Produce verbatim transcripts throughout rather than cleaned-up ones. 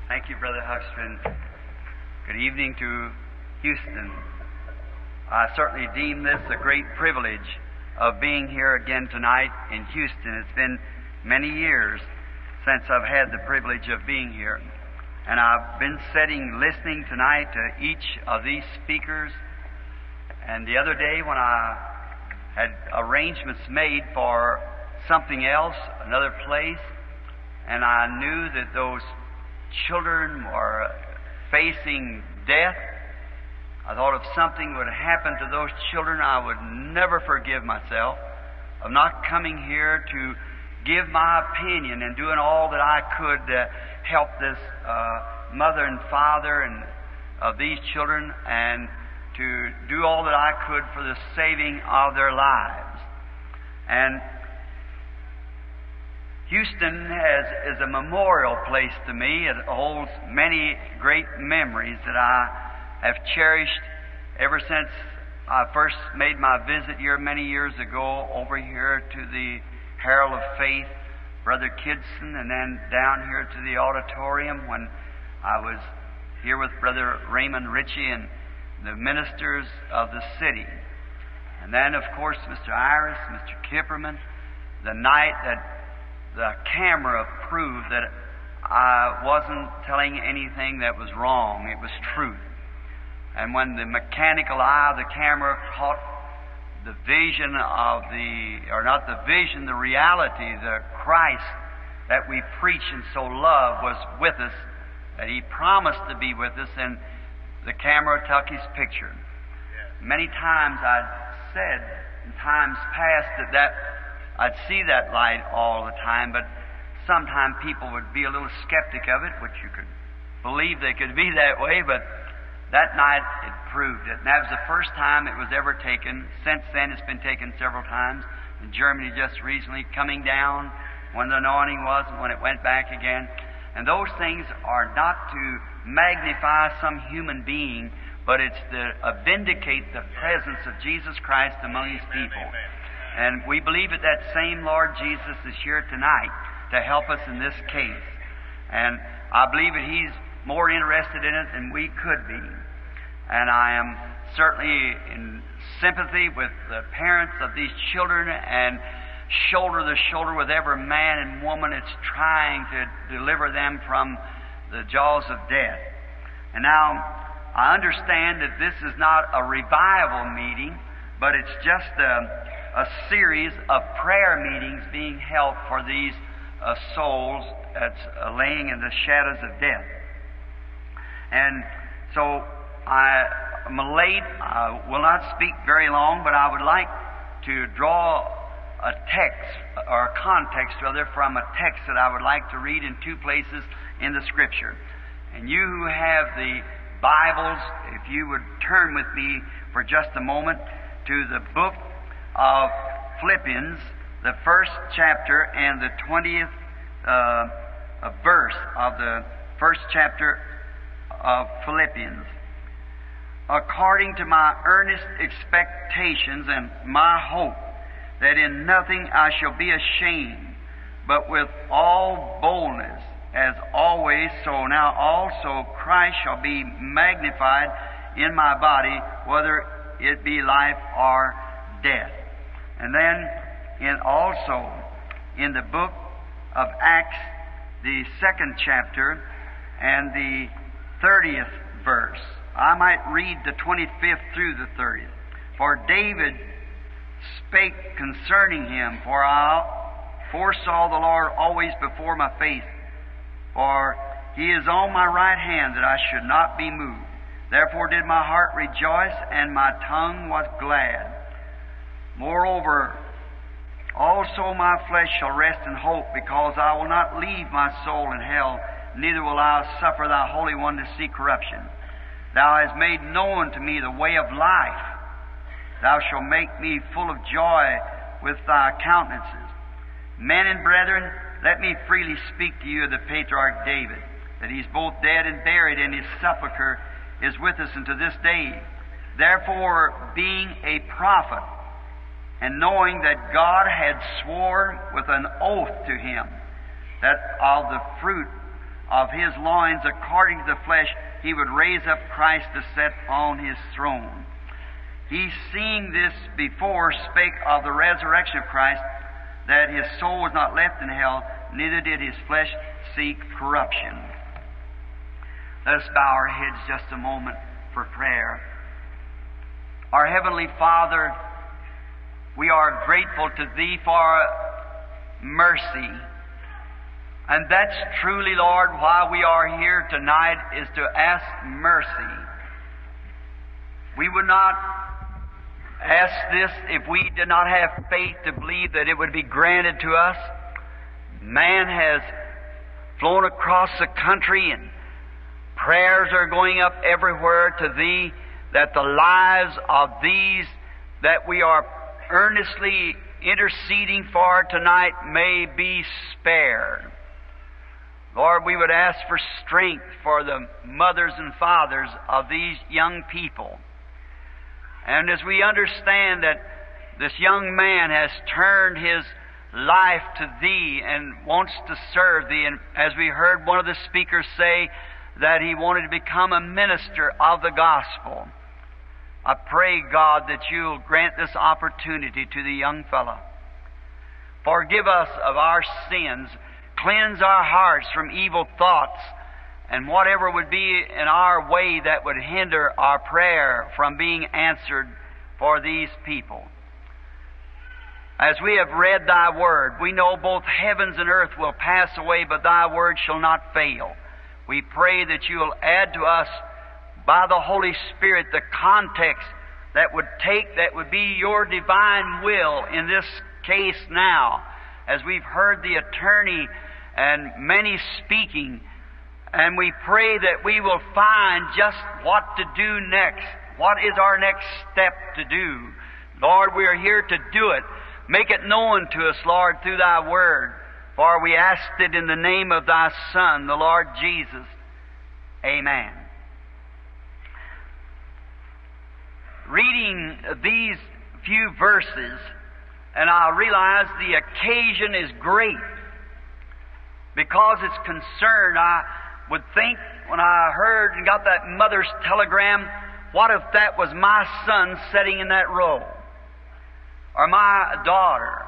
Thank you, Brother Huxton. Good evening to Houston. I certainly deem this a great privilege of being here again tonight in Houston. It's been many years since I've had the privilege of being here. And I've been sitting listening tonight to each of these speakers. And the other day when I had arrangements made for something else, another place, and I knew that those children were facing death, I thought if something would happen to those children, I would never forgive myself of not coming here to give my opinion and doing all that I could to help this uh, mother and father and of these children, and to do all that I could for the saving of their lives. And Houston has, is a memorial place to me. It holds many great memories that I have cherished ever since I first made my visit here many years ago over here to the Herald of Faith, Brother Kidson, and then down here to the auditorium when I was here with Brother Raymond Ritchie and the ministers of the city. And then, of course, Mister Iris, Mister Kipperman, the night that the camera proved that I wasn't telling anything that was wrong. It was truth. And when the mechanical eye of the camera caught the vision of the, or not the vision, the reality, the Christ that we preach and so love was with us, that He promised to be with us, and the camera took His picture. Many times I'd said in times past that, that I'd see that light all the time, but sometimes people would be a little skeptic of it, which you could believe they could be that way, but that night it proved it. And that was the first time it was ever taken. Since then it's been taken several times. In Germany just recently, coming down when the anointing was and when it went back again. And those things are not to magnify some human being, but it's to uh, vindicate the presence of Jesus Christ among His people. And we believe that that same Lord Jesus is here tonight to help us in this case. And I believe that He's more interested in it than we could be. And I am certainly in sympathy with the parents of these children, and shoulder to shoulder with every man and woman that's trying to deliver them from the jaws of death. And now, I understand that this is not a revival meeting, but it's just a a series of prayer meetings being held for these uh, souls that's uh, laying in the shadows of death. And so I am late. I will not speak very long, but I would like to draw a text, or a context rather, from a text that I would like to read in two places in the Scripture. And you who have the Bibles, if you would turn with me for just a moment to the book of Philippians, the first chapter and the twentieth uh, verse of the first chapter of Philippians. According to my earnest expectations and my hope that in nothing I shall be ashamed, but with all boldness, as always, so now also Christ shall be magnified in my body, whether it be life or death. And then in also in the book of Acts, the second chapter and the thirtieth verse. I might read the twenty-fifth through the thirtieth. For David spake concerning him, for I foresaw the Lord always before my face, for He is on my right hand, that I should not be moved. Therefore did my heart rejoice, and my tongue was glad. Moreover, also my flesh shall rest in hope, because I will not leave my soul in hell, neither will I suffer Thy Holy One to see corruption. Thou hast made known to me the way of life. Thou shalt make me full of joy with Thy countenances. Men and brethren, let me freely speak to you of the patriarch David, that he's both dead and buried, and his sepulchre is with us unto this day. Therefore, being a prophet, and knowing that God had sworn with an oath to him, that of the fruit of his loins according to the flesh, he would raise up Christ to sit on his throne. He, seeing this before, spake of the resurrection of Christ, that his soul was not left in hell, neither did his flesh seek corruption. Let us bow our heads just a moment for prayer. Our Heavenly Father, we are grateful to Thee for mercy. And that's truly, Lord, why we are here tonight, is to ask mercy. We would not ask this if we did not have faith to believe that it would be granted to us. Man has flown across the country, and prayers are going up everywhere to Thee, that the lives of these that we are earnestly interceding for tonight may be spared. Lord, we would ask for strength for the mothers and fathers of these young people. And as we understand that this young man has turned his life to Thee and wants to serve Thee, and as we heard one of the speakers say, that he wanted to become a minister of the gospel, I pray, God, that You'll grant this opportunity to the young fellow. Forgive us of our sins. Cleanse our hearts from evil thoughts and whatever would be in our way that would hinder our prayer from being answered for these people. As we have read Thy Word, we know both heavens and earth will pass away, but Thy Word shall not fail. We pray that You'll add to us by the Holy Spirit the context that would take, that would be Your divine will in this case now, as we've heard the attorney and many speaking, and we pray that we will find just what to do next. What is our next step to do? Lord, we are here to do it. Make it known to us, Lord, through Thy Word. For we asked it in the name of Thy Son, the Lord Jesus. Amen. Reading these few verses, and I realize the occasion is great because it's concerned. I would think when I heard and got that mother's telegram, what if that was my son sitting in that row? Or my daughter?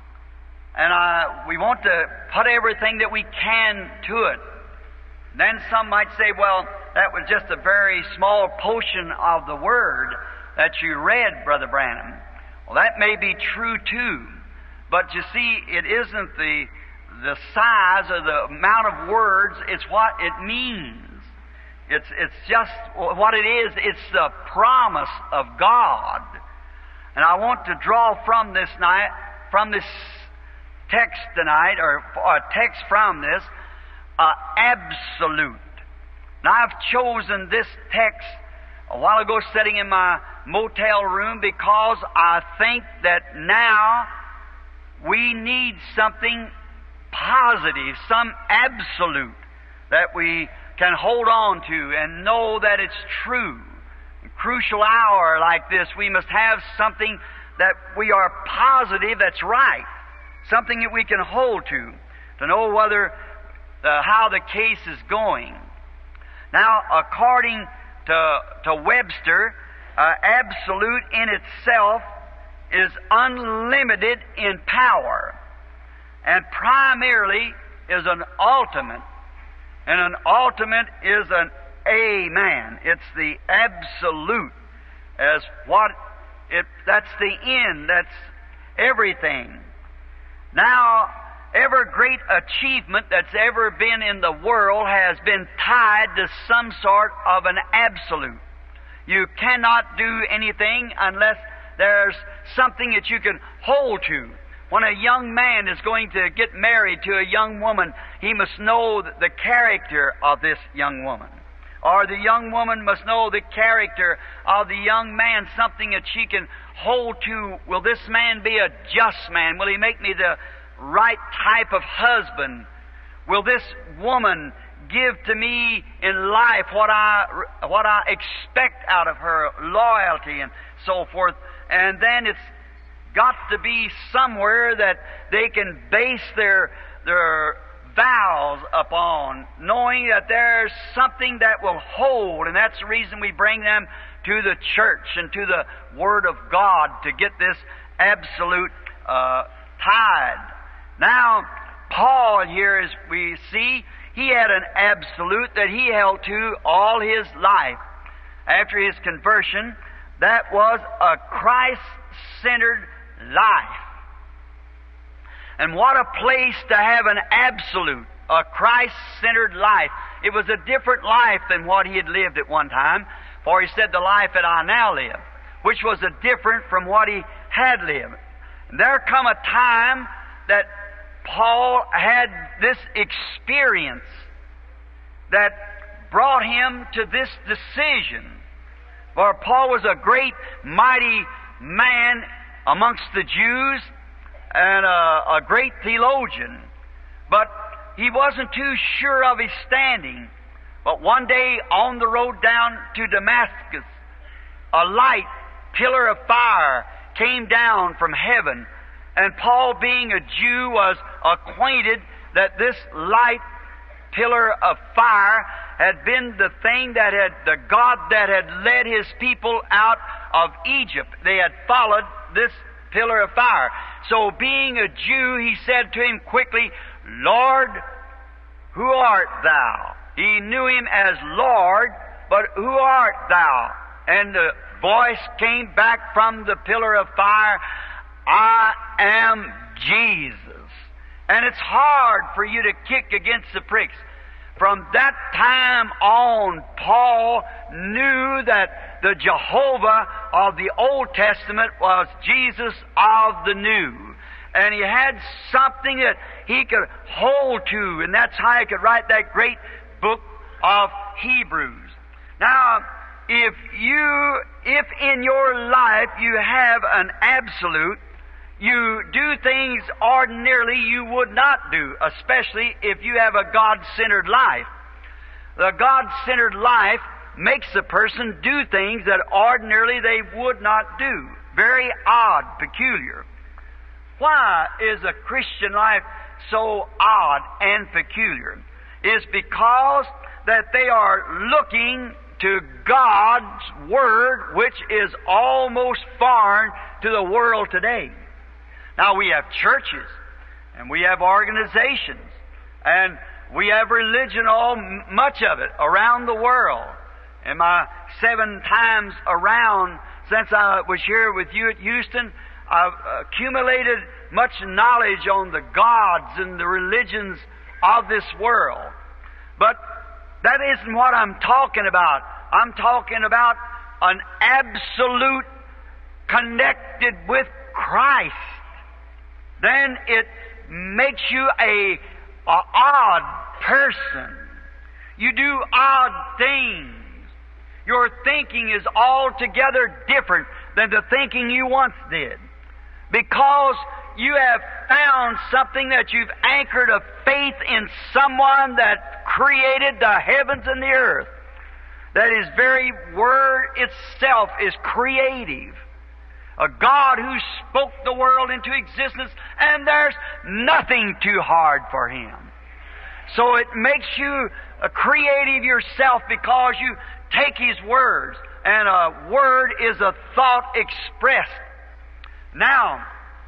And I, we want to put everything that we can to it. Then some might say, well, that was just a very small portion of the Word that you read, Brother Branham. Well, that may be true too. But you see, it isn't the the size or the amount of words, it's what it means. It's it's just what it is. It's the promise of God. And I want to draw from this night, from this text tonight, or, or a text from this, uh, absolute. Now, I've chosen this text a while ago sitting in my motel room because I think that now we need something positive, some absolute that we can hold on to and know that it's true. A crucial hour like this, we must have something that we are positive that's right, something that we can hold to, to know whether uh, how the case is going. Now, according to, to Webster, uh, absolute in itself is unlimited in power, and primarily is an ultimate, and an ultimate is an amen. It's the absolute as what it, that's the end, that's everything. Now, every great achievement that's ever been in the world has been tied to some sort of an absolute. You cannot do anything unless there's something that you can hold to. When a young man is going to get married to a young woman, he must know the character of this young woman. Or the young woman must know the character of the young man, something that she can hold to. Will this man be a just man? Will he make me the right type of husband? Will this woman give to me in life what I what I expect out of her, loyalty and so forth? And then it's got to be somewhere that they can base their their vows upon, knowing that there's something that will hold, and that's the reason we bring them to the church and to the Word of God to get this absolute uh, tithe. Now, Paul here, as we see, he had an absolute that he held to all his life. After his conversion, that was a Christ-centered life. And what a place to have an absolute, a Christ-centered life. It was a different life than what he had lived at one time, for he said, the life that I now live, which was a different from what he had lived. And there come a time that Paul had this experience that brought him to this decision. For Paul was a great, mighty man amongst the Jews and a, a great theologian. But he wasn't too sure of his standing. But one day on the road down to Damascus, a light pillar of fire came down from heaven. And Paul, being a Jew, was acquainted that this light pillar of fire had been the thing that had, the God that had led his people out of Egypt. They had followed this pillar of fire. So being a Jew, he said to him quickly, Lord, who art thou? He knew him as Lord, but who art thou? And the voice came back from the pillar of fire, I am Jesus. And it's hard for you to kick against the pricks. From that time on, Paul knew that the Jehovah of the Old Testament was Jesus of the New. And he had something that he could hold to, and that's how he could write that great book of Hebrews. Now, if you, if in your life you have an absolute, you do things ordinarily you would not do, especially if you have a God-centered life. The God-centered life makes a person do things that ordinarily they would not do. Very odd, peculiar. Why is a Christian life so odd and peculiar? It's because that they are looking to God's Word, which is almost foreign to the world today. Now, we have churches, and we have organizations, and we have religion, all much of it, around the world. In my seven times around since I was here with you at Houston, I've accumulated much knowledge on the gods and the religions of this world. But that isn't what I'm talking about. I'm talking about an absolute connected with Christ. Then it makes you a, a odd person. You do odd things. Your thinking is altogether different than the thinking you once did. Because you have found something that you've anchored a faith in someone that created the heavens and the earth. That His very Word itself is creative. A God who spoke the world into existence, and there's nothing too hard for Him. So it makes you a creative yourself because you take His words, and a word is a thought expressed. Now,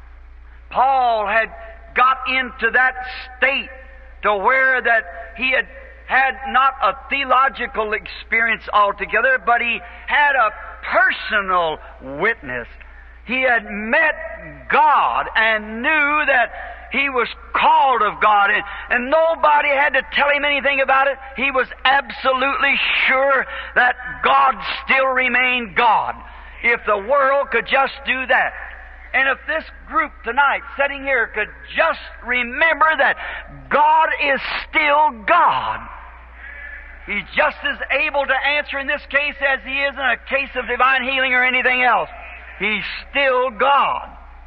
Paul had got into that state to where that he had had not a theological experience altogether, but he had a personal witness. He had met God and knew that he was called of God, and, and nobody had to tell him anything about it. He was absolutely sure that God still remained God, if the world could just do that. And if this group tonight, sitting here, could just remember that God is still God. He's just as able to answer in this case as He is in a case of divine healing or anything else. He's still God.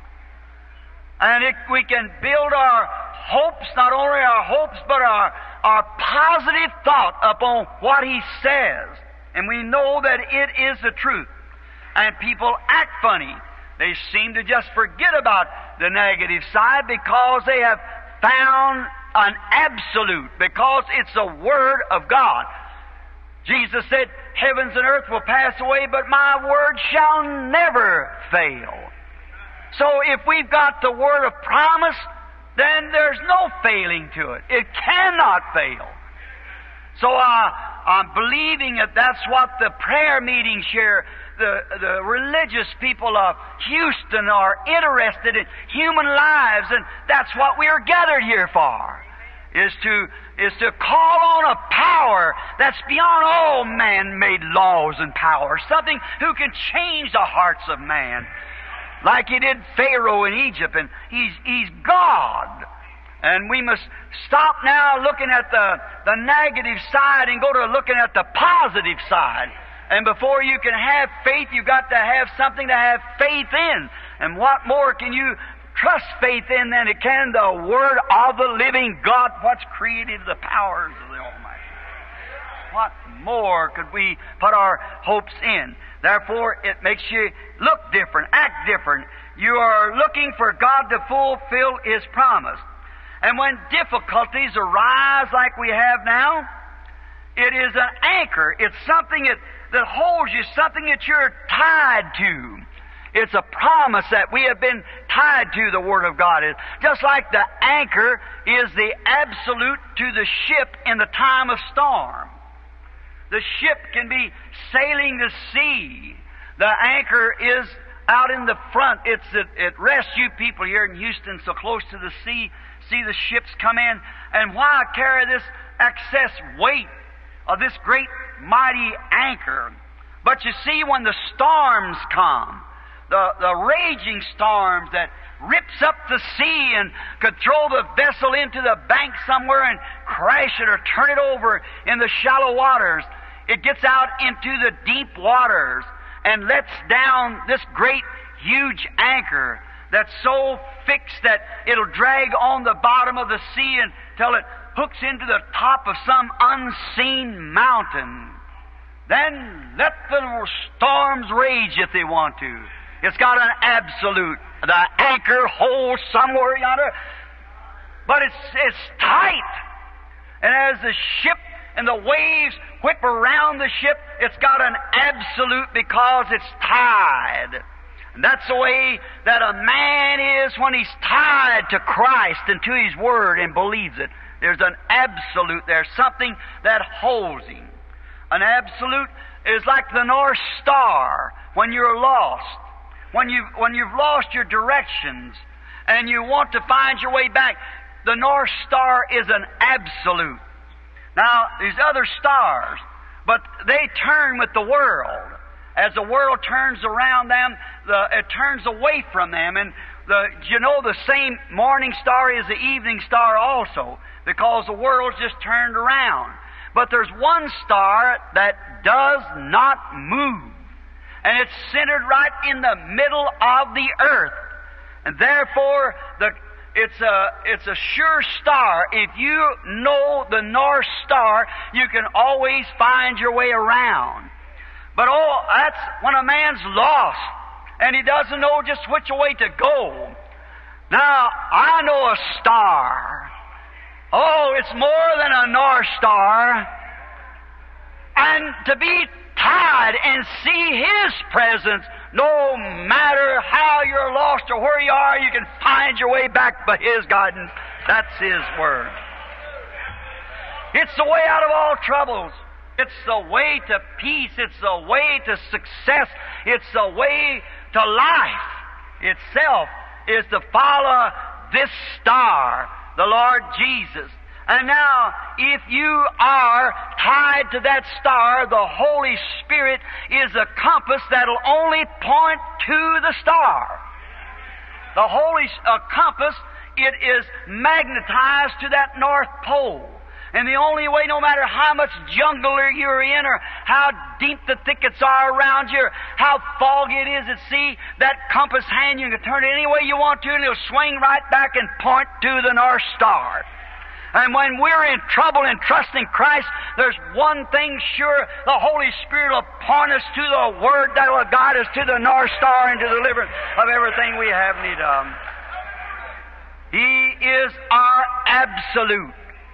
And if we can build our hopes, not only our hopes, but our, our positive thought upon what He says. And we know that it is the truth. And people act funny. They seem to just forget about the negative side because they have found an absolute because it's the Word of God. Jesus said, heavens and earth will pass away, but my word shall never fail. So if we've got the word of promise, then there's no failing to it. It cannot fail. So uh, I'm believing that that's what the prayer meetings here, the, the religious people of Houston are interested in, human lives, and that's what we are gathered here for. Is to, is to call on a power that's beyond all man-made laws and powers. Something who can change the hearts of man. Like He did Pharaoh in Egypt, and He's, he's God. And we must stop now looking at the, the negative side and go to looking at the positive side. And before you can have faith, you've got to have something to have faith in. And what more can you trust faith in than it can the Word of the living God, what's created the powers of the Almighty. What more could we put our hopes in? Therefore, it makes you look different, act different. You are looking for God to fulfill His promise. And when difficulties arise like we have now, it is an anchor. It's something that, that holds you, something that you're tied to. It's a promise that we have been tied to, the Word of God is. Just like the anchor is the absolute to the ship in the time of storm. The ship can be sailing the sea. The anchor is out in the front. It's it, it rests you people here in Houston so close to the sea. See the ships come in. And why carry this excess weight of this great mighty anchor? But you see, when the storms come, The, the raging storms that rips up the sea and could throw the vessel into the bank somewhere and crash it or turn it over in the shallow waters. It gets out into the deep waters and lets down this great, huge anchor that's so fixed that it'll drag on the bottom of the sea until it hooks into the top of some unseen mountain. Then let the storms rage if they want to. It's got an absolute. The anchor holds somewhere yonder, but it's it's tight. And as the ship and the waves whip around the ship, it's got an absolute because it's tied. And that's the way that a man is when he's tied to Christ and to His Word and believes it. There's an absolute. There's something that holds him. An absolute is like the North Star when you're lost. When you've, when you've lost your directions and you want to find your way back, the North Star is an absolute. Now, these other stars, but they turn with the world. As the world turns around them, the, it turns away from them. And the, you know, the same morning star is the evening star also, because the world's just turned around. But there's one star that does not move. And it's centered right in the middle of the earth. And therefore, the, it's, a, it's a sure star. If you know the North Star, you can always find your way around. But oh, that's when a man's lost and he doesn't know just which way to go. Now, I know a star. Oh, it's more than a North Star. And to be tied and see His presence, no matter how you're lost or where you are, you can find your way back by His guidance. That's His Word. It's the way out of all troubles. It's the way to peace. It's the way to success. It's the way to life itself, is to follow this star, the Lord Jesus. And now, if you are tied to that star, the Holy Spirit is a compass that'll only point to the star. The Holy uh, compass, it is magnetized to that North Pole. And the only way, no matter how much jungle you're in, or how deep the thickets are around you, or how foggy it is at sea, that compass hand, you can turn it any way you want to, and it'll swing right back and point to the North Star. And when we're in trouble and trusting Christ, there's one thing sure, the Holy Spirit will point us to the Word that will guide us to the North Star and to the deliverance of everything we have need of. He is our absolute.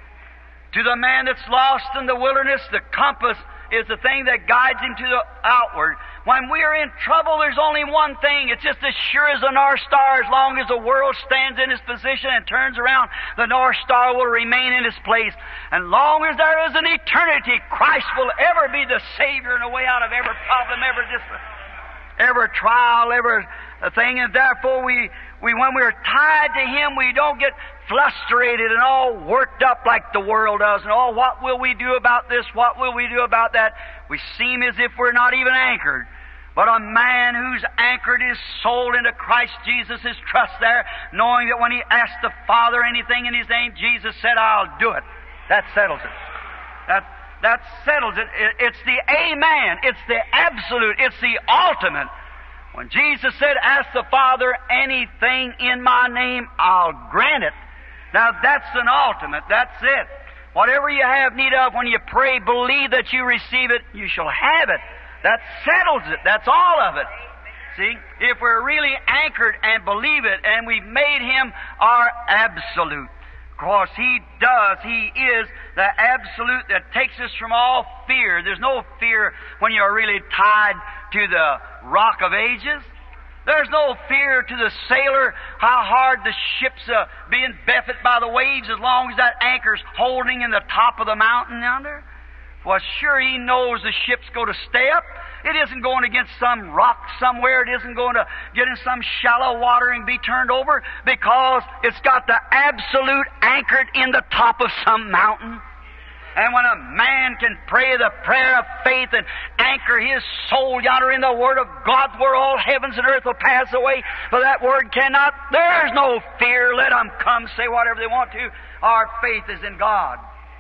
To the man that's lost in the wilderness, the compass is the thing that guides him to the outward. When we are in trouble, there's only one thing. It's just as sure as the North Star. As long as the world stands in its position and turns around, the North Star will remain in its place. And long as there is an eternity, Christ will ever be the Savior and the way out of every problem, every dis- every trial, every thing. And therefore, we, we when we're tied to Him, we don't get frustrated and all worked up like the world does. And, oh, what will we do about this? What will we do about that? We seem as if we're not even anchored. But a man who's anchored his soul into Christ Jesus, his trust there, knowing that when he asked the Father anything in His name, Jesus said, I'll do it. That settles it. That, that settles it. it. It's the amen. It's the absolute. It's the ultimate. When Jesus said, ask the Father anything in my name, I'll grant it. Now that's an ultimate. That's it. Whatever you have need of when you pray, believe that you receive it, you shall have it. That settles it. That's all of it. See, if we're really anchored and believe it, and we've made Him our absolute. Of course, He does. He is the absolute that takes us from all fear. There's no fear when you're really tied to the rock of ages. There's no fear to the sailor how hard the ship's uh, being buffeted by the waves as long as that anchor's holding in the top of the mountain yonder. Well, sure, he knows the ship's going to stay up. It isn't going against some rock somewhere. It isn't going to get in some shallow water and be turned over because it's got the absolute anchored in the top of some mountain. And when a man can pray the prayer of faith and anchor his soul yonder in the Word of God, where all heavens and earth will pass away, but that Word cannot, there's no fear. Let them come, say whatever they want to. Our faith is in God.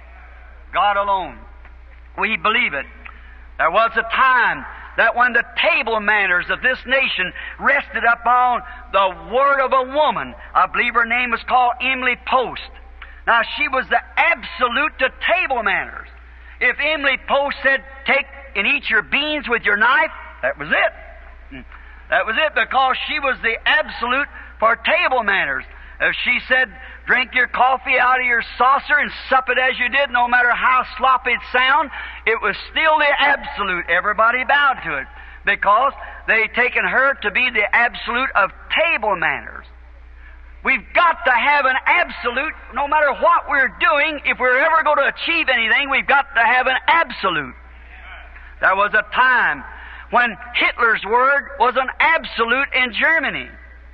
God alone. We believe it. There was a time that when the table manners of this nation rested upon the word of a woman, I believe her name was called Emily Post. Now, she was the absolute to table manners. If Emily Post said, take and eat your beans with your knife, that was it. That was it, because she was the absolute for table manners. If she said, drink your coffee out of your saucer and sup it as you did, no matter how sloppy it sound, it was still the absolute. Everybody bowed to it, because they taken her to be the absolute of table manners. We've got to have an absolute, no matter what we're doing. If we're ever going to achieve anything, we've got to have an absolute. There was a time when Hitler's word was an absolute in Germany.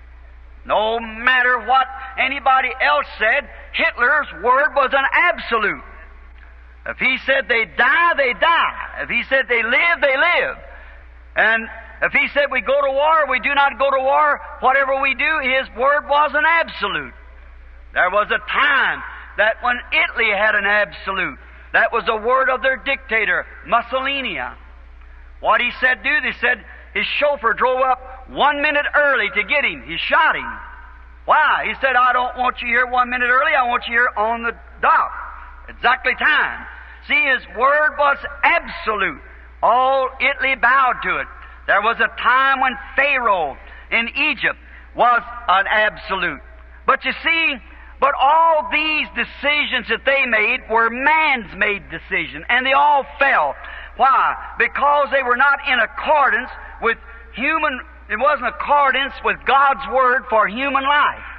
No matter what anybody else said, Hitler's word was an absolute. If he said they die, they die. If he said they live, they live. And if he said we go to war, we do not go to war. Whatever we do, his word was an absolute. There was a time that when Italy had an absolute, that was the word of their dictator, Mussolini. What he said do, they said his chauffeur drove up one minute early to get him. He shot him. Why? He said, I don't want you here one minute early. I want you here on the dot. Exactly time. See, his word was absolute. All Italy bowed to it. There was a time when Pharaoh in Egypt was an absolute. But you see, but all these decisions that they made were man's made decisions, and they all fell. Why? Because they were not in accordance with human, it wasn't accordance with God's Word for human life.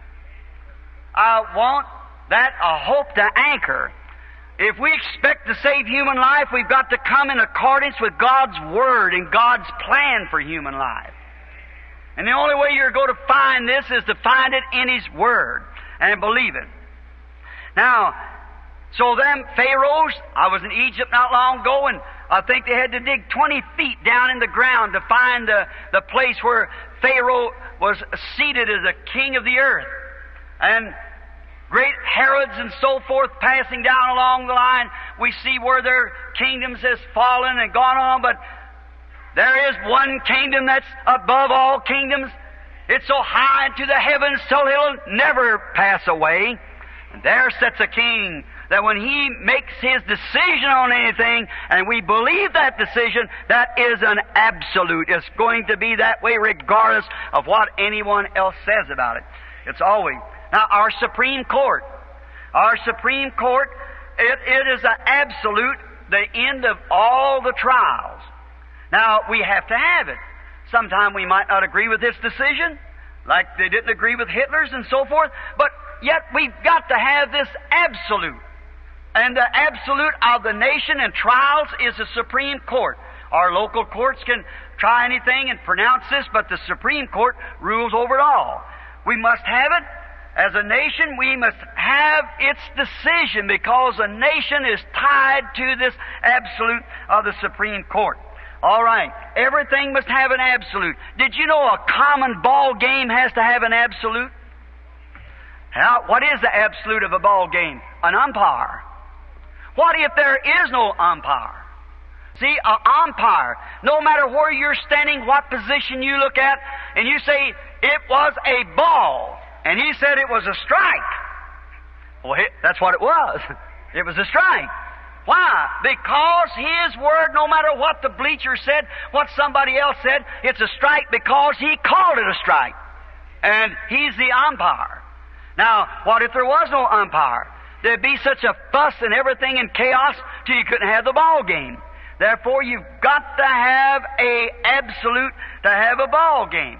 I want that a hope to anchor. If we expect to save human life, we've got to come in accordance with God's Word and God's plan for human life. And the only way you're going to find this is to find it in His Word and believe it. Now, so them Pharaohs, I was in Egypt not long ago, and I think they had to dig twenty feet down in the ground to find the, the place where Pharaoh was seated as a king of the earth. And great Herods and so forth passing down along the line, we see where their kingdoms has fallen and gone on, but there is one kingdom that's above all kingdoms. It's so high into the heavens till He'll never pass away. And there sits a king that when He makes His decision on anything, and we believe that decision, that is an absolute. It's going to be that way regardless of what anyone else says about it. It's always. Now, our Supreme Court, Our Supreme Court, it, it is an absolute, the end of all the trials. Now, we have to have it. Sometime we might not agree with this decision, like they didn't agree with Hitler's and so forth, but yet we've got to have this absolute. And the absolute of the nation and trials is the Supreme Court. Our local courts can try anything and pronounce this, but the Supreme Court rules over it all. We must have it. As a nation, we must have its decision because a nation is tied to this absolute of the Supreme Court. All right. Everything must have an absolute. Did you know a common ball game has to have an absolute? Now, what is the absolute of a ball game? An umpire. What if there is no umpire? See, an umpire, no matter where you're standing, what position you look at, and you say, it was a ball, and he said it was a strike. Well, that's what it was. It was a strike. Why? Because his word, no matter what the bleacher said, what somebody else said, it's a strike because he called it a strike. And he's the umpire. Now, what if there was no umpire? There'd be such a fuss and everything and chaos till you couldn't have the ball game. Therefore, you've got to have a absolute to have a ball game.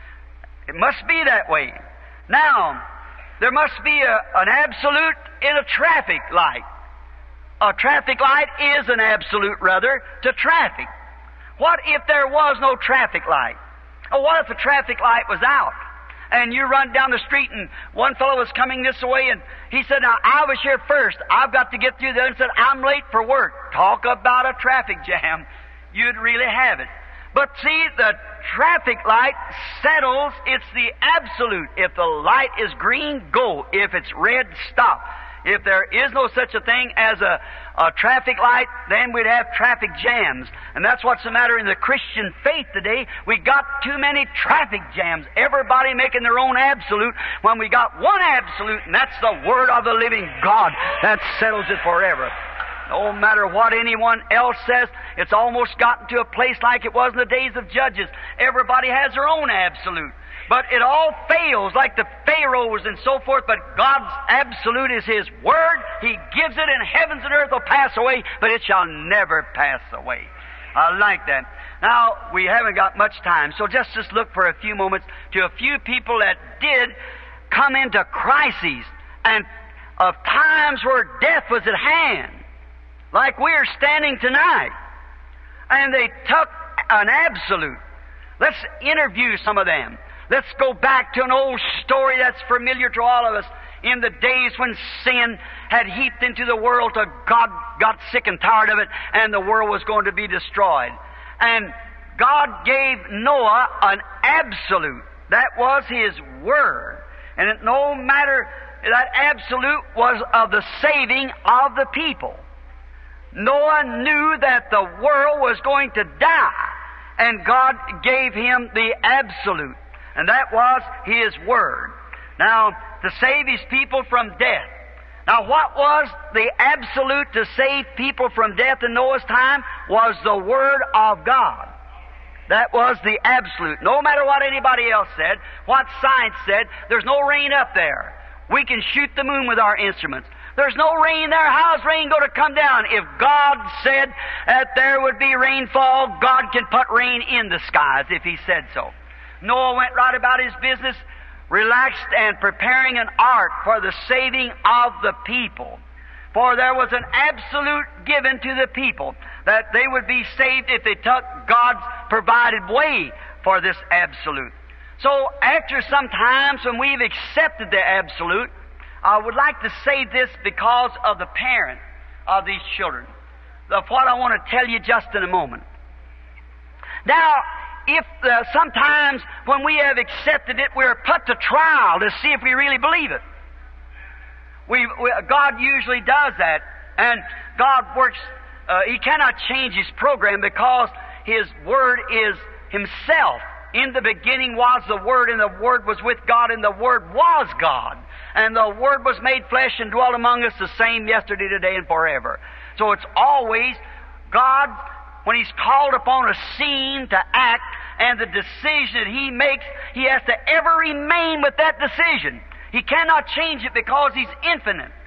It must be that way. Now, there must be a, an absolute in a traffic light. A traffic light is an absolute, rather, to traffic. What if there was no traffic light? Oh, what if the traffic light was out? And you run down the street and one fellow was coming this way and he said, now, I was here first. I've got to get through there, and said, I'm late for work. Talk about a traffic jam. You'd really have it. But see, the traffic light settles. It's the absolute. If the light is green, go. If it's red, stop. If there is no such a thing as a, a traffic light, then we'd have traffic jams. And that's what's the matter in the Christian faith today. We got too many traffic jams. Everybody making their own absolute when we got one absolute, and that's the Word of the living God. That settles it forever. No matter what anyone else says, it's almost gotten to a place like it was in the days of Judges. Everybody has their own absolute. But it all fails, like the pharaohs and so forth, but God's absolute is His Word. He gives it, and heavens and earth will pass away, but it shall never pass away. I like that. Now, we haven't got much time, so just, just look for a few moments to a few people that did come into crises and of times where death was at hand, like we're standing tonight. And they took an absolute. Let's interview some of them. Let's go back to an old story that's familiar to all of us. In the days when sin had heaped into the world, till God got sick and tired of it, and the world was going to be destroyed. And God gave Noah an absolute. That was His Word. And it, no matter, that absolute was of the saving of the people. Noah knew that the world was going to die, and God gave him the absolute. And that was His Word. Now, to save His people from death. Now, what was the absolute to save people from death in Noah's time? Was the Word of God. That was the absolute. No matter what anybody else said, what science said, there's no rain up there. We can shoot the moon with our instruments. There's no rain there. How's rain going to come down? If God said that there would be rainfall, God can put rain in the skies if He said so. Noah went right about his business, relaxed and preparing an ark for the saving of the people. For there was an absolute given to the people that they would be saved if they took God's provided way for this absolute. So after some times when we've accepted the absolute, I would like to say this because of the parent of these children, of what I want to tell you just in a moment. Now, if uh, sometimes when we have accepted it, we're put to trial to see if we really believe it. We, we God usually does that, and God works. Uh, he cannot change His program because His Word is Himself. In the beginning was the Word, and the Word was with God, and the Word was God. And the Word was made flesh and dwelt among us, the same yesterday, today, and forever. So it's always God. When He's called upon a scene to act, and the decision that He makes, He has to ever remain with that decision. He cannot change it because He's infinite.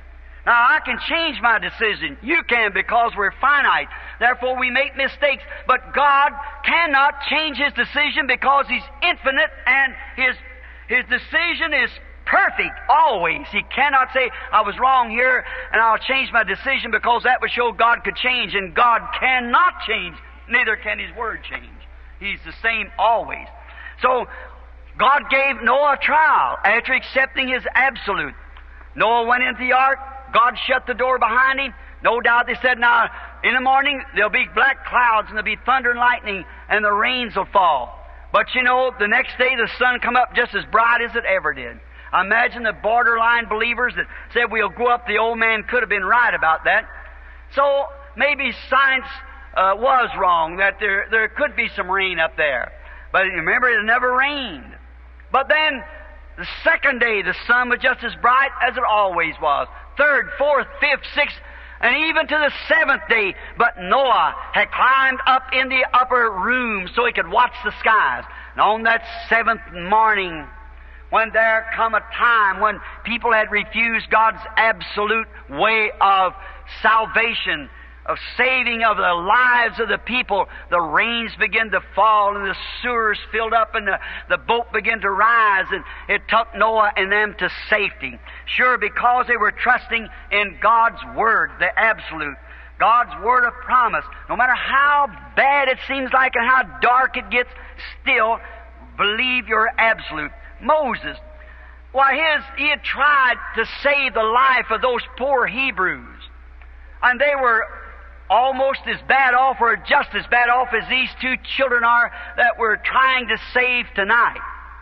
Now, I can change my decision. You can, because we're finite. Therefore, we make mistakes. But God cannot change His decision because He's infinite and His, His decision is perfect always. He cannot say, I was wrong here and I'll change my decision, because that would show God could change, and God cannot change. Neither can His Word change. He's the same always. So, God gave Noah a trial after accepting His absolute. Noah went into the ark. God shut the door behind him. No doubt they said, now, in the morning, there'll be black clouds, and there'll be thunder and lightning, and the rains will fall. But you know, the next day the sun come up just as bright as it ever did. I imagine the borderline believers that said we'll go up, the old man could have been right about that. So, maybe science uh, was wrong, that there, there could be some rain up there. But remember, it never rained. But then, the second day, the sun was just as bright as it always was. Third, fourth, fifth, sixth, and even to the seventh day. But Noah had climbed up in the upper room so he could watch the skies. And on that seventh morning, when there come a time when people had refused God's absolute way of salvation, of saving of the lives of the people, the rains began to fall and the sewers filled up and the, the boat began to rise, and it took Noah and them to safety. Sure, because they were trusting in God's Word, the absolute. God's Word of promise. No matter how bad it seems like and how dark it gets, still believe your absolute. Moses, why his, he had tried to save the life of those poor Hebrews. And they were almost as bad off, or just as bad off, as these two children are that we're trying to save tonight.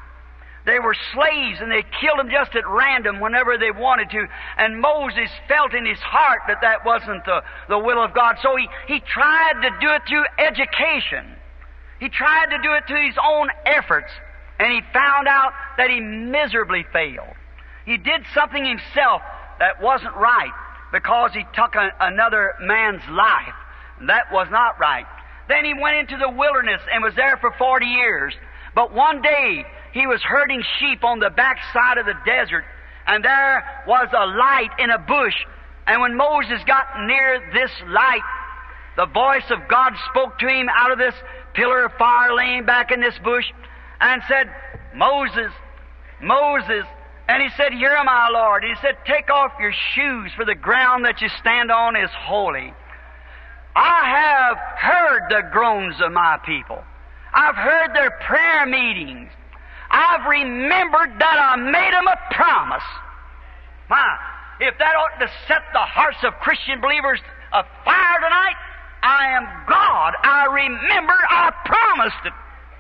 They were slaves, and they killed them just at random whenever they wanted to. And Moses felt in his heart that that wasn't the, the will of God. So he, he tried to do it through education. He tried to do it through his own efforts. And he found out that he miserably failed. He did something himself that wasn't right, because he took a, another man's life. That was not right. Then he went into the wilderness and was there for forty years. But one day, he was herding sheep on the backside of the desert, and there was a light in a bush. And when Moses got near this light, the voice of God spoke to him out of this pillar of fire laying back in this bush, and said, Moses, Moses. And he said, Here am I, Lord. He said, Take off your shoes, for the ground that you stand on is holy. I have heard the groans of my people. I've heard their prayer meetings. I've remembered that I made them a promise. My, if that ought to set the hearts of Christian believers afire tonight, I am God. I remember I promised it.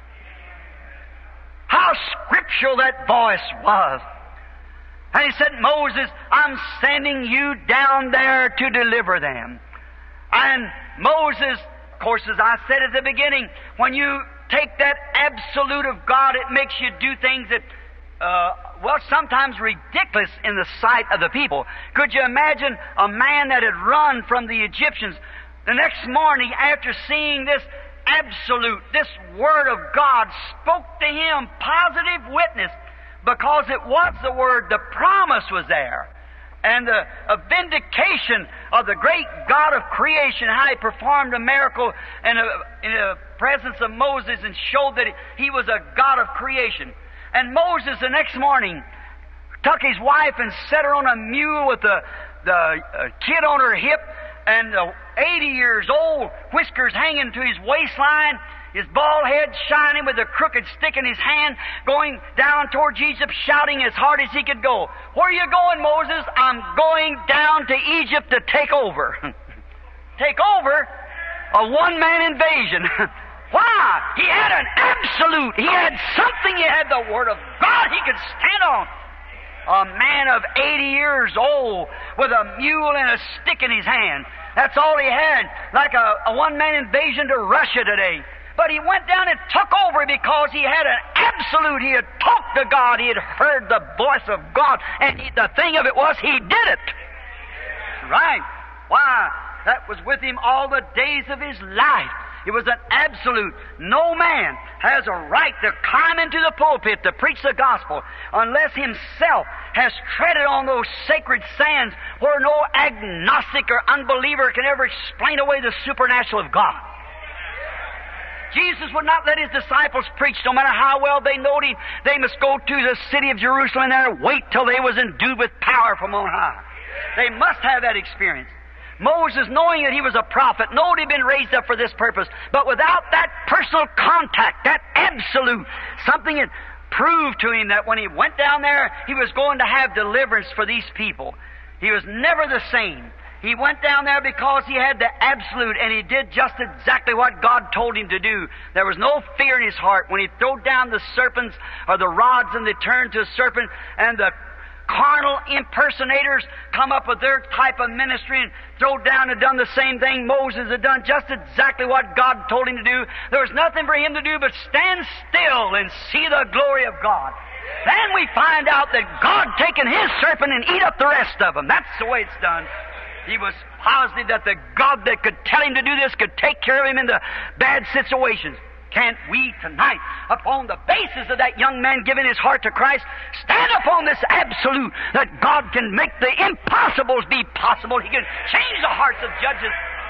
How scriptural that voice was. And he said, Moses, I'm sending you down there to deliver them. And Moses, of course, as I said at the beginning, when you take that absolute of God, it makes you do things that, uh, well, sometimes ridiculous in the sight of the people. Could you imagine a man that had run from the Egyptians, the next morning after seeing this absolute, this Word of God spoke to him, positive witness, because it was the Word, the promise was there. And the a vindication of the great God of creation, how He performed a miracle in, a, in the presence of Moses and showed that He was a God of creation. And Moses the next morning took his wife and set her on a mule with the, the uh, kid on her hip, and uh, eighty years old, whiskers hanging to his waistline, his bald head shining with a crooked stick in his hand, going down towards Egypt, shouting as hard as he could go. Where are you going, Moses? I'm going down to Egypt to take over. Take over? A one-man invasion. Why? He had an absolute. He had something. He had the Word of God he could stand on. A man of eighty years old with a mule and a stick in his hand. That's all he had, like a, a one-man invasion to Russia today. But he went down and took over because he had an absolute. He had talked to God. He had heard the voice of God. And he, the thing of it was, he did it. Right. Why? That was with him all the days of his life. It was an absolute. No man has a right to climb into the pulpit to preach the gospel unless himself has treaded on those sacred sands where no agnostic or unbeliever can ever explain away the supernatural of God. Jesus would not let His disciples preach, no matter how well they knowed Him. They must go to the city of Jerusalem there and wait till they was endued with power from on high. They must have that experience. Moses, knowing that he was a prophet, knowed he'd been raised up for this purpose, but without that personal contact, that absolute, something had proved to him that when he went down there, he was going to have deliverance for these people. He was never the same. He went down there because he had the absolute, and he did just exactly what God told him to do. There was no fear in his heart. When he threw down the serpents or the rods and they turned to a serpent, and the carnal impersonators come up with their type of ministry and throw down and done the same thing Moses had done, just exactly what God told him to do. There was nothing for him to do but stand still and see the glory of God. Then we find out that God taken His serpent and eat up the rest of them. That's the way it's done. He was positive that the God that could tell him to do this could take care of him in the bad situations. Can't we tonight, upon the basis of that young man giving his heart to Christ, stand upon this absolute that God can make the impossibles be possible? He can change the hearts of judges.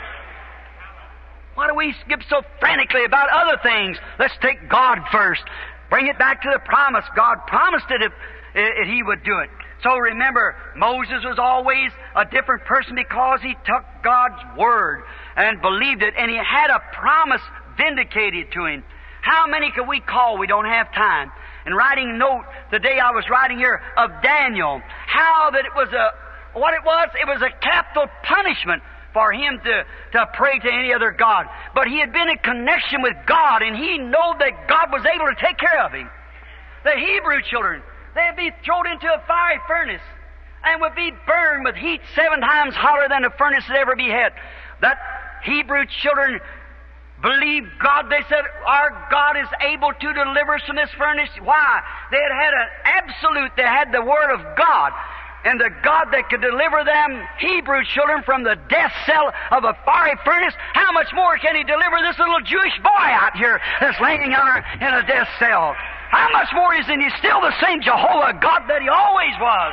Why do we skip so frantically about other things? Let's take God first. Bring it back to the promise. God promised it if, if He would do it. So remember, Moses was always a different person because he took God's Word and believed it, and he had a promise vindicated to him. How many could we call? We don't have time. And writing a note the day I was writing here of Daniel, how that it was a, what it was, it was a capital punishment for him to, to pray to any other god. But he had been in connection with God, and he knew that God was able to take care of him. The Hebrew children, they'd be thrown into a fiery furnace and would be burned with heat seven times hotter than a furnace had ever be had. That Hebrew children believed God. They said, our God is able to deliver us from this furnace. Why? They had had an absolute, they had the Word of God. And the God that could deliver them Hebrew children from the death cell of a fiery furnace, how much more can He deliver this little Jewish boy out here that's laying out in a death cell? How much more is He still the same Jehovah God that He always was?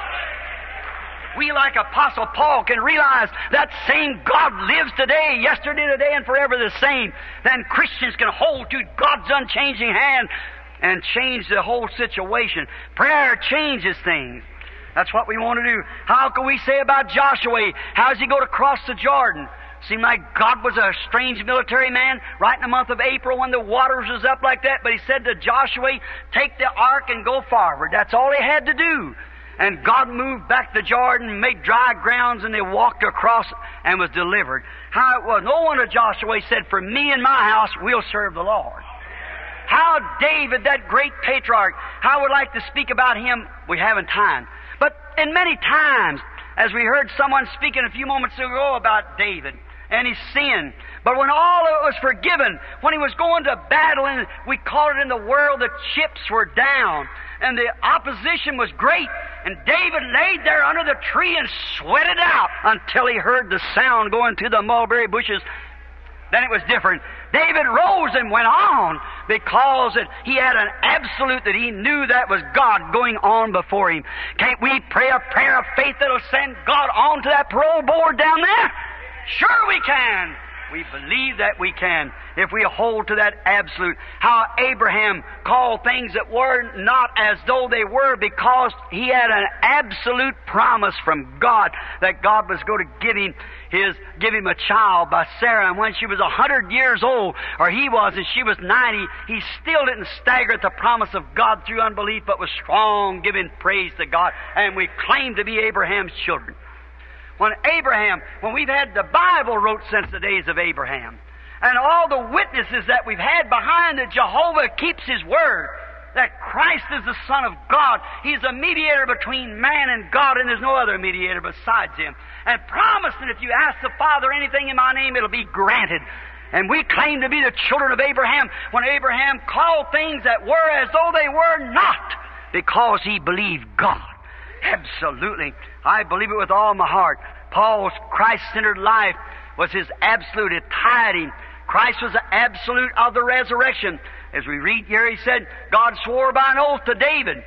We, like Apostle Paul, can realize that same God lives today, yesterday, today, and forever the same. Then Christians can hold to God's unchanging hand and change the whole situation. Prayer changes things. That's what we want to do. How can we say about Joshua? How does he go to cross the Jordan? Seemed like God was a strange military man right in the month of April when the waters was up like that. But He said to Joshua, take the ark and go forward. That's all he had to do. And God moved back the Jordan, made dry grounds, and they walked across and was delivered. How it was. No wonder Joshua said, for me and my house, we'll serve the Lord. How David, that great patriarch, how I would like to speak about him. We haven't time. But in many times, as we heard someone speaking a few moments ago about David and his sin, but when all of it was forgiven, when he was going to battle, and we call it in the world, the chips were down, and the opposition was great, and David laid there under the tree and sweated out until he heard the sound going through the mulberry bushes. Then it was different. David rose and went on because it, he had an absolute that he knew that was God going on before him. Can't we pray a prayer of faith that'll send God on to that parole board down there? Sure we can. We believe that we can if we hold to that absolute. How Abraham called things that were not as though they were because he had an absolute promise from God that God was going to give him his, give him a child by Sarah. And when she was a hundred years old, or he was, and she was ninety, he still didn't stagger at the promise of God through unbelief, but was strong, giving praise to God. And we claim to be Abraham's children. When Abraham, when we've had the Bible wrote since the days of Abraham, and all the witnesses that we've had behind that Jehovah keeps His word, that Christ is the Son of God, He's a mediator between man and God, and there's no other mediator besides Him, and promised that if you ask the Father anything in my name, it'll be granted. And we claim to be the children of Abraham when Abraham called things that were as though they were not, because he believed God. Absolutely. I believe it with all my heart. Paul's Christ-centered life was his absolute. It tied him. Christ was the absolute of the resurrection. As we read here, he said, God swore by an oath to David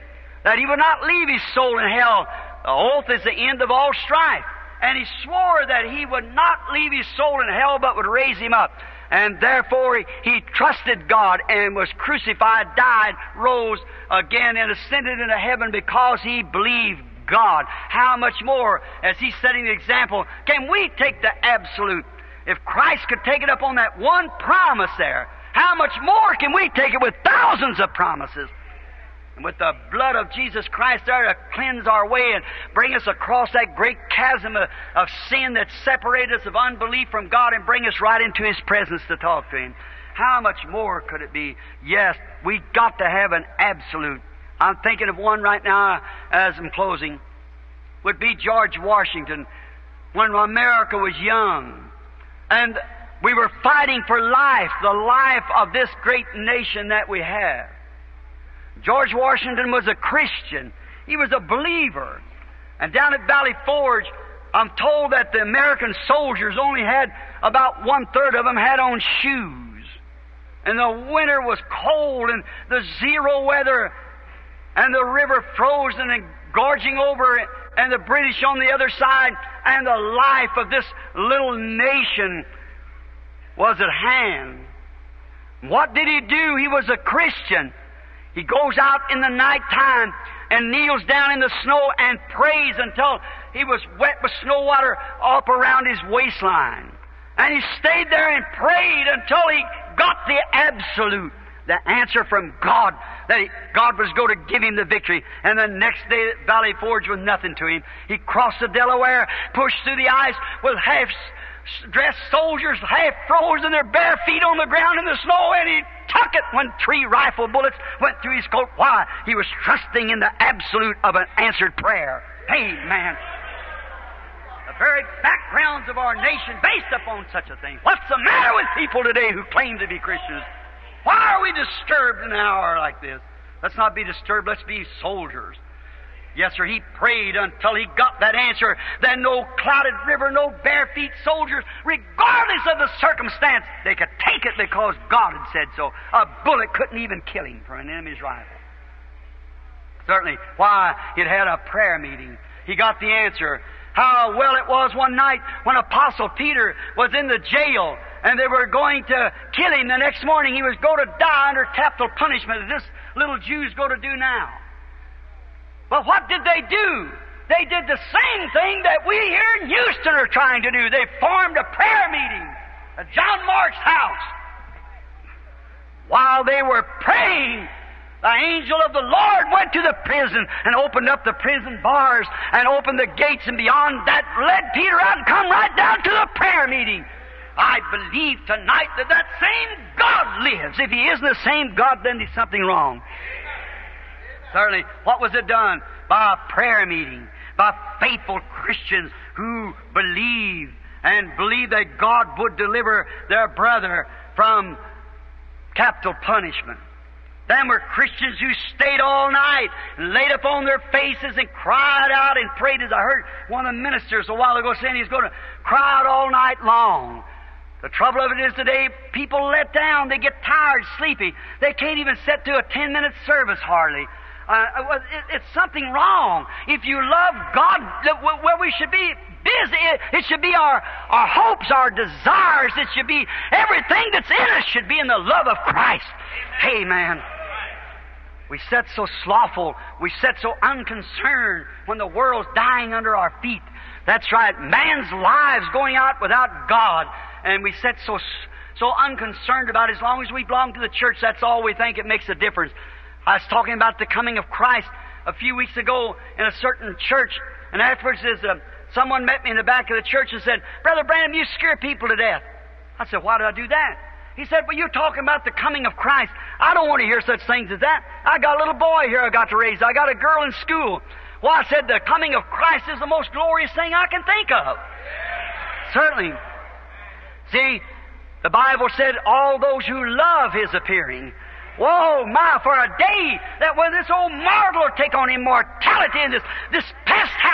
that He would not leave his soul in hell. The oath is the end of all strife. And He swore that He would not leave his soul in hell, but would raise him up. And therefore He, he trusted God and was crucified, died, rose again, and ascended into heaven because He believed God. How much more, as He's setting the example, can we take the absolute? If Christ could take it up on that one promise there, how much more can we take it with thousands of promises? And with the blood of Jesus Christ there to cleanse our way and bring us across that great chasm of, of sin that separated us of unbelief from God and bring us right into His presence to talk to Him. How much more could it be? Yes, we got to have an absolute. I'm thinking of one right now as I'm closing. Would be George Washington when America was young. And we were fighting for life, the life of this great nation that we have. George Washington was a Christian. He was a believer. And down at Valley Forge, I'm told that the American soldiers only had about one-third of them had on shoes. And the winter was cold and the zero weather and the river frozen and gorging over it, and the British on the other side, and the life of this little nation was at hand. What did he do? He was a Christian. He goes out in the night time and kneels down in the snow and prays until he was wet with snow water up around his waistline. And he stayed there and prayed until he got the absolute, the answer from God, that he, God was going to give him the victory. And the next day at Valley Forge was nothing to him. He crossed the Delaware, pushed through the ice with half-dressed soldiers, half frozen, their bare feet on the ground in the snow, and he took it when three rifle bullets went through his coat. Why? He was trusting in the absolute of an answered prayer. Amen. The very backgrounds of our nation based upon such a thing. What's the matter with people today who claim to be Christians? Why are we disturbed in an hour like this? Let's not be disturbed. Let's be soldiers. Yes, sir, he prayed until he got that answer. Then no clouded river, no bare feet soldiers, regardless of the circumstance, they could take it because God had said so. A bullet couldn't even kill him from an enemy's rifle. Certainly, why? He'd had a prayer meeting. He got the answer. How well it was one night when Apostle Peter was in the jail and they were going to kill him. The next morning he was going to die under capital punishment, as this little Jew's going to do now. But what did they do? They did the same thing that we here in Houston are trying to do. They formed a prayer meeting at John Mark's house. While they were praying, the angel of the Lord went to the prison and opened up the prison bars and opened the gates, and beyond that led Peter out and come right down to the prayer meeting. I believe tonight that that same God lives. If He isn't the same God, then there's something wrong. Certainly, what was it done? By a prayer meeting, by faithful Christians who believed and believed that God would deliver their brother from capital punishment. Them were Christians who stayed all night and laid upon their faces and cried out and prayed. As I heard one of the ministers a while ago saying he's going to cry out all night long. The trouble of it is today, people let down. They get tired, sleepy. They can't even sit through a ten-minute service hardly. Uh, it, it's something wrong. If you love God, where we should be busy, it, it should be our, our hopes, our desires. It should be everything that's in us should be in the love of Christ. Amen. We sit so slothful. We sit so unconcerned when the world's dying under our feet. That's right. Man's lives going out without God. And we sit so, so unconcerned about it. As long as we belong to the church, that's all we think. It makes a difference. I was talking about the coming of Christ a few weeks ago in a certain church. And afterwards, uh, someone met me in the back of the church and said, Brother Branham, you scare people to death. I said, why did I do that? He said, well, you're talking about the coming of Christ. I don't want to hear such things as that. I got a little boy here I got to raise. I got a girl in school. Well, I said, the coming of Christ is the most glorious thing I can think of. Certainly. See, the Bible said, all those who love His appearing. Whoa, my, for a day that when this old mortal will take on immortality and this, this pest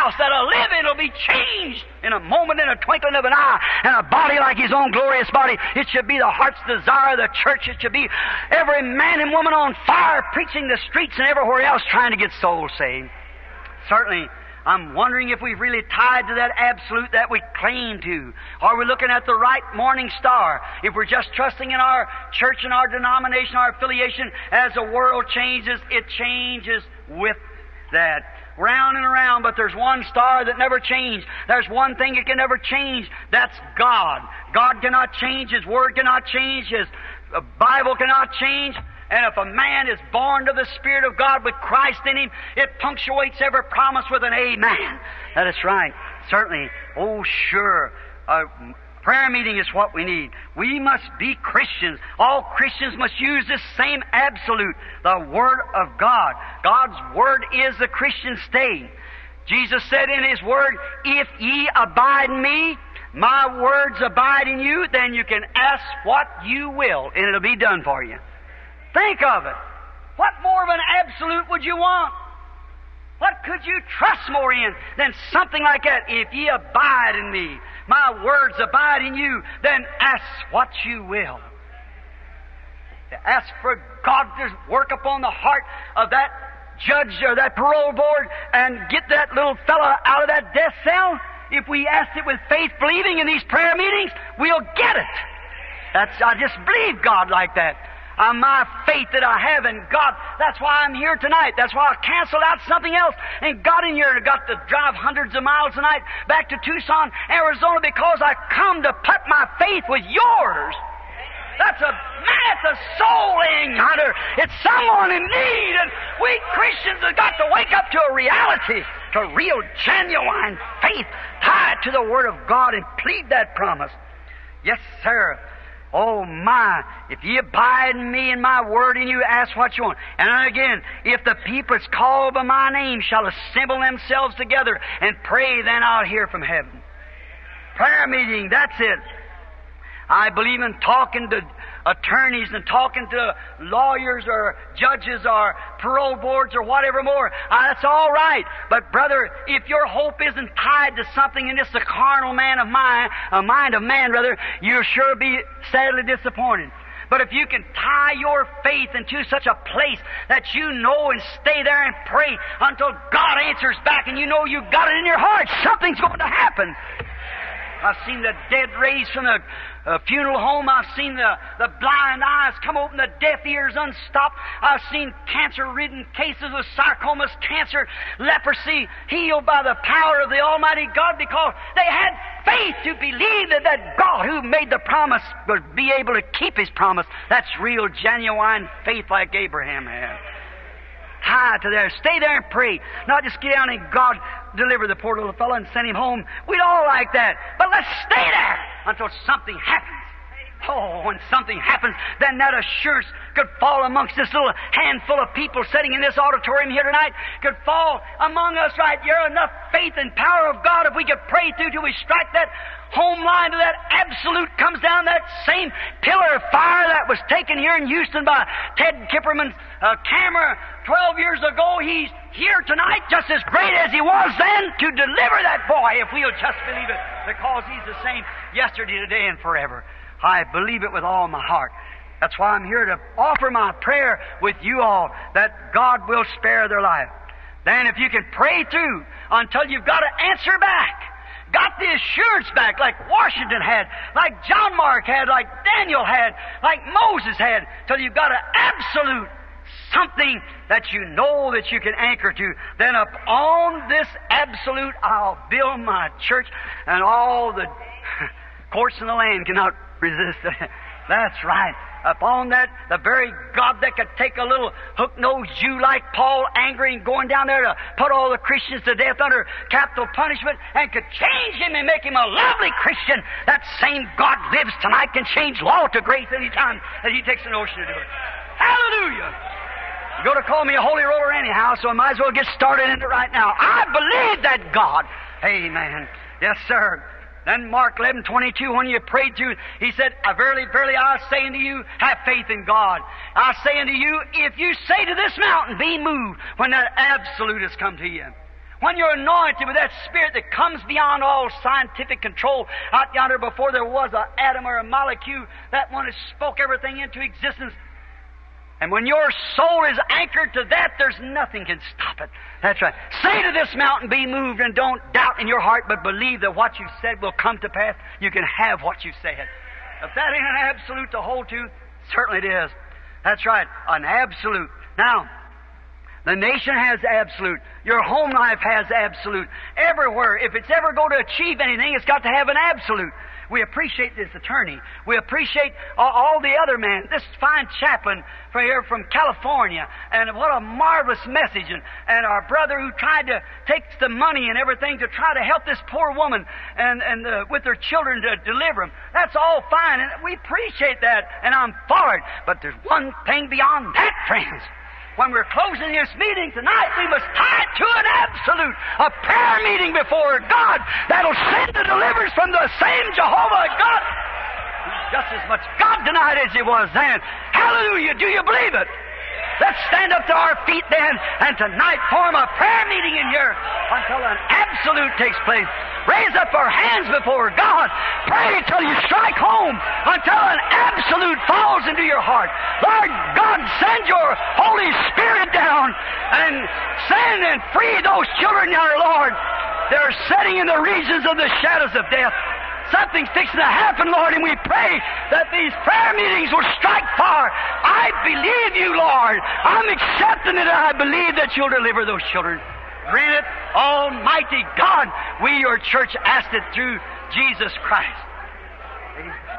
house that'll live, it'll be changed in a moment, in a twinkling of an eye, and a body like His own glorious body. It should be the heart's desire of the church. It should be every man and woman on fire, preaching the streets and everywhere else, trying to get souls saved. Certainly, I'm wondering if we've really tied to that absolute that we cling to. Are we looking at the right morning star? If we're just trusting in our church and our denomination, our affiliation, as the world changes, it changes with that. Round and around, but there's one star that never changes. There's one thing that can never change. That's God. God cannot change. His Word cannot change. His Bible cannot change. And if a man is born to the Spirit of God with Christ in him, it punctuates every promise with an amen. That is right. Certainly. Oh, sure. A prayer meeting is what we need. We must be Christians. All Christians must use this same absolute, the Word of God. God's Word is the Christian stay. Jesus said in His Word, if ye abide in me, my words abide in you, then you can ask what you will, and it'll be done for you. Think of it. What more of an absolute would you want? What could you trust more in than something like that? If ye abide in me, my words abide in you, then ask what you will. Ask for God to work upon the heart of that judge or that parole board and get that little fella out of that death cell. If we ask it with faith, believing in these prayer meetings, we'll get it. That's, I just believe God like that. Uh, my faith that I have in God. That's why I'm here tonight. That's why I canceled out something else and got in here and got to drive hundreds of miles tonight back to Tucson, Arizona, because I come to put my faith with yours. That's a man, it's a soul-winning hunter. It's someone in need, and we Christians have got to wake up to a reality, to real, genuine faith tied to the Word of God and plead that promise. Yes, sir. Oh my, if ye abide in me and my word in you, ask what you want. And then again, if the people that's called by my name shall assemble themselves together and pray, then I'll hear from heaven. Prayer meeting, that's it. I believe in talking to attorneys and talking to lawyers or judges or parole boards or whatever more. Uh, that's all right. But brother, if your hope isn't tied to something in this a carnal man of mind, a mind of man, rather, you'll sure be sadly disappointed. But if you can tie your faith into such a place that you know and stay there and pray until God answers back and you know you've got it in your heart, something's going to happen. I've seen the dead raised from the uh, funeral home. I've seen the, the blind eyes come open, the deaf ears unstopped. I've seen cancer-ridden cases of sarcomas, cancer, leprosy, healed by the power of the Almighty God because they had faith to believe that that God who made the promise would be able to keep His promise. That's real, genuine faith like Abraham had. Tie to there. Stay there and pray. Not just get down and God deliver the poor little fellow and send him home. We'd all like that. But let's stay there until something happens. Oh, when something happens, then that assurance could fall amongst this little handful of people sitting in this auditorium here tonight, could fall among us right here. Enough faith and power of God if we could pray through till we strike that home line to that absolute comes down, that same pillar of fire that was taken here in Houston by Ted Kipperman's uh, camera twelve years ago. He's here tonight just as great as he was then to deliver that boy if we'll just believe it, because He's the same yesterday, today, and forever. I believe it with all my heart. That's why I'm here to offer my prayer with you all that God will spare their life. Then if you can pray through until you've got an answer back, got the assurance back like Washington had, like John Mark had, like Daniel had, like Moses had, till you've got an absolute something that you know that you can anchor to, then upon this absolute I'll build my church, and all the courts in the land cannot resist it. That's right. Upon that, the very God that could take a little hook-nosed Jew like Paul, angry and going down there to put all the Christians to death under capital punishment, and could change him and make him a lovely Christian, that same God lives tonight, can change law to grace any time that He takes a notion to do it. Hallelujah! You're going to call me a holy roller anyhow, so I might as well get started in it right now. I believe that God. Amen. Yes, sir. Then Mark eleven twenty-two, when you prayed to, He said, Verily, verily, I say unto you, have faith in God. I say unto you, if you say to this mountain, be moved, when that absolute has come to you. When you're anointed with that Spirit that comes beyond all scientific control, out yonder before there was an atom or a molecule, that one that spoke everything into existence. And when your soul is anchored to that, there's nothing can stop it. That's right. Say to this mountain, be moved, and don't doubt in your heart, but believe that what you said will come to pass. You can have what you said. If that ain't an absolute to hold to, certainly it is. That's right, an absolute. Now, the nation has absolute. Your home life has absolute. Everywhere, if it's ever going to achieve anything, it's got to have an absolute. We appreciate this attorney. We appreciate all, all the other men. This fine chaplain from here from California. And what a marvelous message. And, and our brother who tried to take the money and everything to try to help this poor woman and, and uh, with her children to deliver them. That's all fine. And we appreciate that. And I'm for it. But there's one thing beyond that, friends. When we're closing this meeting tonight, we must tie it to an absolute, a prayer meeting before God that'll send the deliverance from the same Jehovah God. He's just as much God tonight as He was then. Hallelujah! Do you believe it? Let's stand up to our feet then and tonight form a prayer meeting in here until an absolute takes place. Raise up our hands before God. Pray till you strike home until an absolute falls into your heart. Lord God, send your Holy Spirit down and send and free those children there, Lord. They're sitting in the regions of the shadows of death. Something's fixing to happen, Lord, and we pray that these prayer meetings will strike far. I believe you, Lord. I'm accepting it, and I believe that you'll deliver those children. Grant it, Almighty God. We, your church, asked it through Jesus Christ. Amen.